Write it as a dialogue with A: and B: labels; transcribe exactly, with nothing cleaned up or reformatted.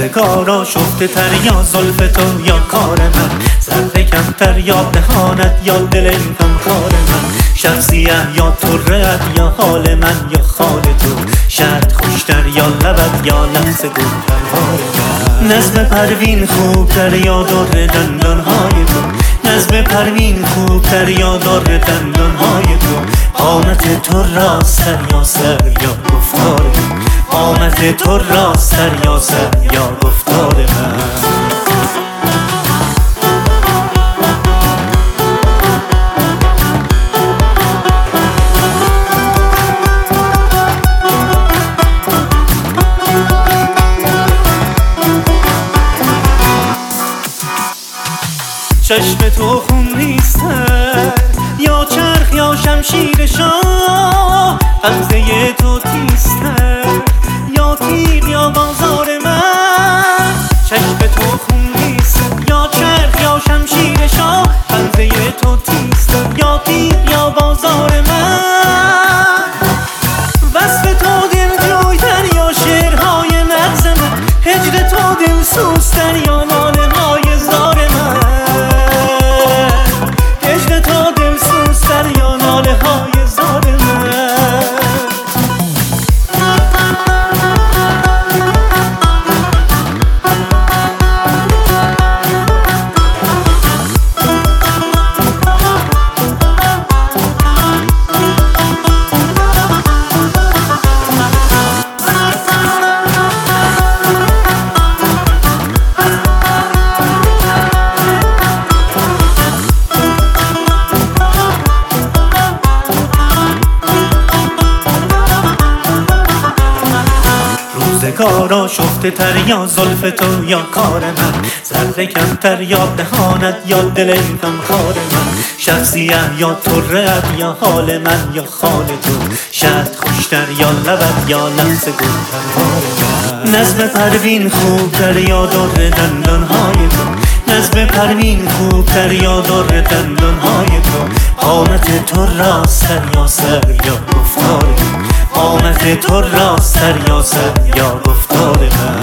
A: روزگارا شفته تر یا زلف تو یا کار من، ذره کمتر یا دهانت یا دل غمخوار من، شخصیه یا طره‌ات یا حال من یا خال تو، شرط خوشتر یا لبت یا لمس گل‌پرهای من، نظم پروین خوبتر یا در دندانهای تو، نظم پروین خوبتر یا در دندانهای تو، قامت تو راستر یا سر یا گفتار من، قامت تو راستر یا سر یا گفتار من. چشم تو خون نیستر یا چرخ یا شمشیر شاه، غمزه تو تیزتر یا تیر یا بازار من، چشم تو خون نیستر یا چرخ یا شمشیر شاه، غمزه تو تیزتر یا تیر یا بازار من، وصف تو دلجویتر یا شعرهای مغز من، هجر تو دلسوزتر یا ناله های زار من، روزگارا شفته تر یا زلف تو یا کار من، ذره کمتر یا دهانت یا دل غمخوار من، شخصیه یا طره‌ات یا حال من یا خال تو، شرط خوشتر یا لبت یا لمس گل‌پرهای من، نظم پروین خوبتر یا در دندانهای تو، نظم پروین خوبتر یا در دندانهای تو، قامت تو راستر یا سر یا گفتار من، قامت تو راستر یا سر یا گفتار من.